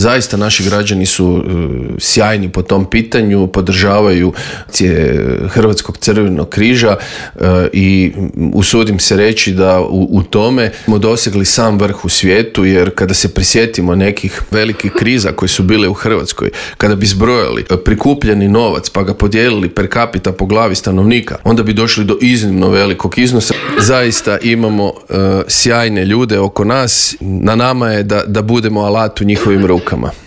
Zaista naši građani su sjajni po tom pitanju, podržavaju Hrvatskog crvenog križa i usudim se reći da u tome smo dosegli sam vrh u svijetu, jer kada se prisjetimo nekih velikih kriza koje su bile u Hrvatskoj, kada bi zbrojali prikupljeni novac pa ga podijelili per capita po glavi stanovnika, onda bi došli do iznimno velikog iznosa. Zaista imamo sjajne ljude oko nas, na nama je da budemo alat u njihovim rukama.